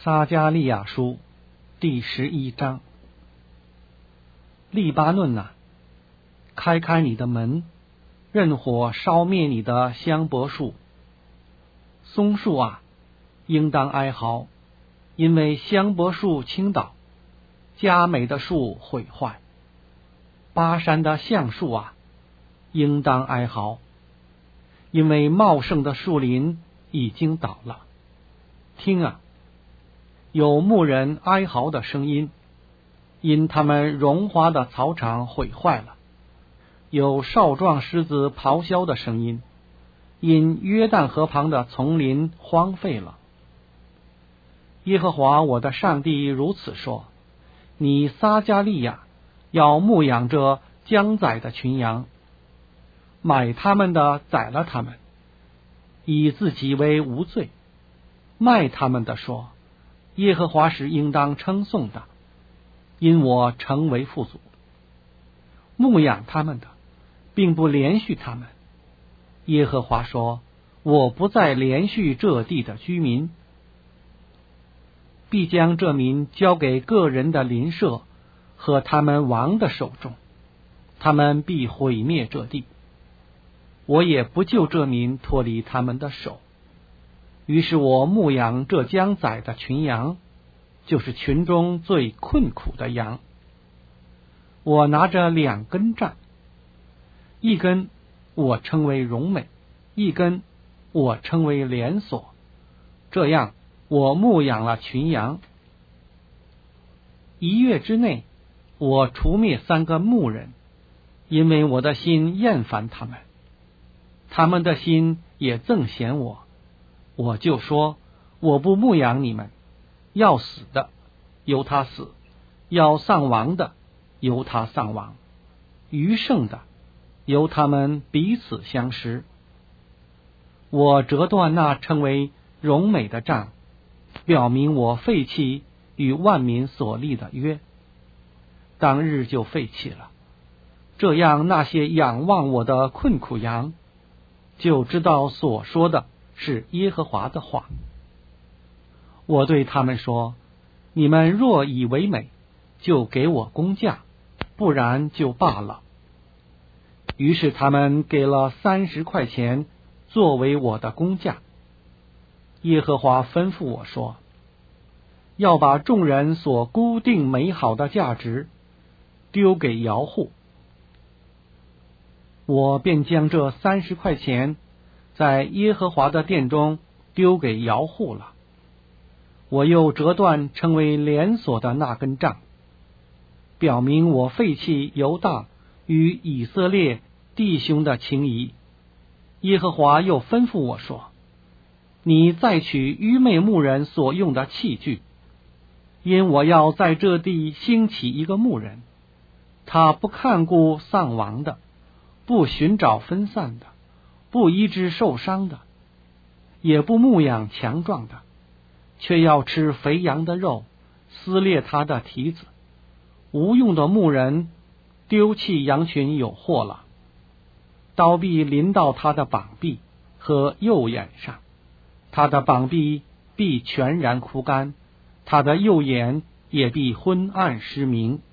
撒迦利亚书第11章。利巴嫩啊，开开你的门，任火烧灭你的香柏树。松树啊，应当哀嚎，因为香柏树倾倒，佳美的树毁坏。巴山的橡树啊，应当哀嚎，因为茂盛的树林已经倒了。听啊，有牧人哀嚎的声音，因他们荣华的草场毁坏了；有少壮狮子咆哮的声音，因约旦河旁的丛林荒废了。耶和华我的上帝如此说：你撒迦利亚要牧养着将宰的群羊，买他们的宰了他们，以自己为无罪；卖他们的说，耶和华是应当称颂的，因我成为富足。牧养他们的，并不连续他们。耶和华说，我不再连续这地的居民，必将这民交给个人的邻舍和他们王的手中，他们必毁灭这地，我也不救这民脱离他们的手。于是我牧养这将宰的群羊，就是群中最困苦的羊。我拿着2根杖，一根我称为荣美，一根我称为连锁，这样我牧养了群羊。1月之内，我除灭3个牧人，因为我的心厌烦他们，他们的心也憎嫌我。我就说，我不牧养你们，要死的由他死，要丧亡的由他丧亡，余剩的由他们彼此相识。我折断那称为荣美的杖，表明我废弃与万民所立的约，当日就废弃了。这样那些仰望我的困苦羊，就知道所说的是耶和华的话。我对他们说，你们若以为美，就给我工价，不然就罢了。于是他们给了30块钱作为我的工价。耶和华吩咐我说，要把众人所估定美好的价值丢给窑户。我便将这30块钱在耶和华的殿中丢给窑户了。我又折断称为连锁的那根杖，表明我废弃犹大与以色列弟兄的情谊。耶和华又吩咐我说，你再取愚昧牧人所用的器具，因我要在这地兴起一个牧人，他不看顾丧亡的，不寻找分散的，不医治受伤的，也不牧养强壮的，却要吃肥羊的肉，撕裂他的蹄子。无用的牧人丢弃羊群有祸了，刀必临到他的膀臂和右眼上，他的膀臂必全然枯干，他的右眼也必昏暗失明。